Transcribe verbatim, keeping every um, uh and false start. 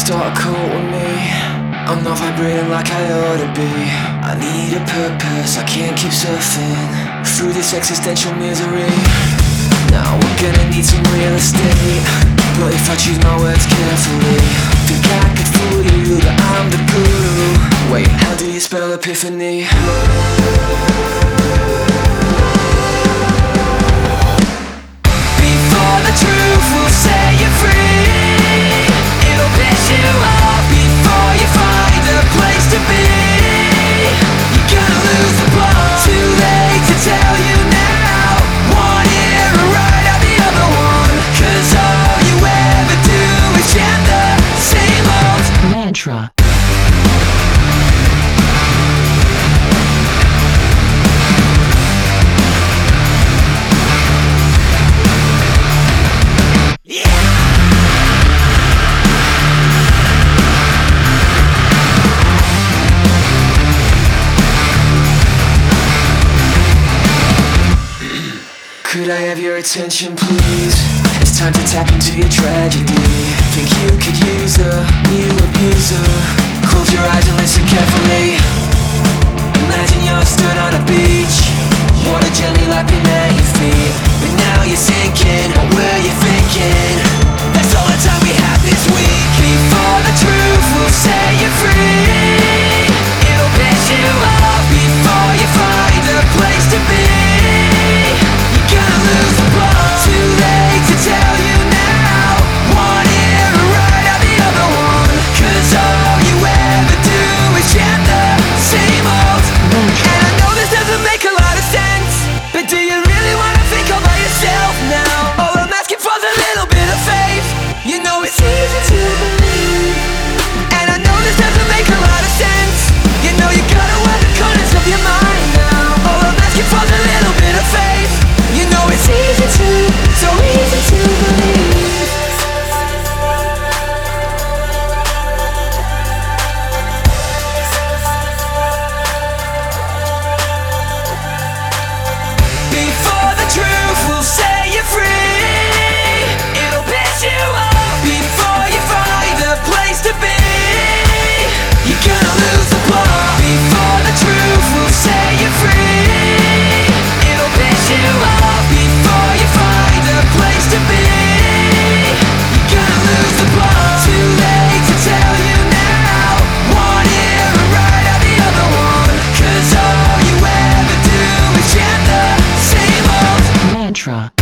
start a cult with me. I'm not vibrating like I ought to be. I need a purpose, I can't keep surfing through this existential misery. Now we're gonna need some real estate, but if I choose my words carefully, think I could fool you that I'm the guru. Wait, how do you spell epiphany? Before the truth will set you free, it'll piss you off before you find a place to be. You're gonna lose the plot, too late to tell you now. One ear right out the other one, cause all you ever do is chant the same old mantra. Could I have your attention, please? It's time to tap into your tragedy. Think you could use a new abuser? Close your eyes and listen carefully. Imagine you're stood on a beach, water gently lapping at your feet, but now you're sinking. What were you thinking? That's all the time we have this week. Before the truth will set you free, it'll piss you off before you find a place to be. Gonna lose the plot, too late to tell you now. One ear right out the other one, cause all you ever do is chant the same old mantra. And I know this doesn't make a lot of sense, but do you really wanna think all by yourself now? All I'm asking for's a little bit of faith. You know it's easy to believe. And I know this doesn't make a lot of sense. You know you gotta wear the corners of your mind now. All I'm asking for's a little bit of faith. You know it's easy to, so easy to believe. Before the truth will set you free, it'll piss you off before you find a place to be. You're gonna lose the plot. Before the truth will set you free, it'll piss you off before you find a place to be. You're gonna lose the plot, too late to tell you now. One ear right out the other one, cause all you ever do is chant the same old mantra.